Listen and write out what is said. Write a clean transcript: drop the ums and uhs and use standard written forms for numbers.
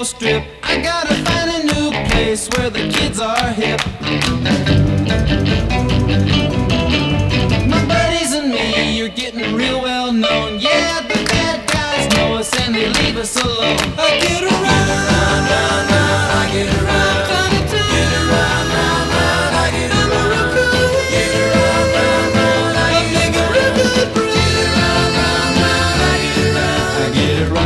Strip. I gotta find a new place where the kids are hip. My buddies and me, you're getting real well known. Yeah, the bad guys know us and they leave us alone. I get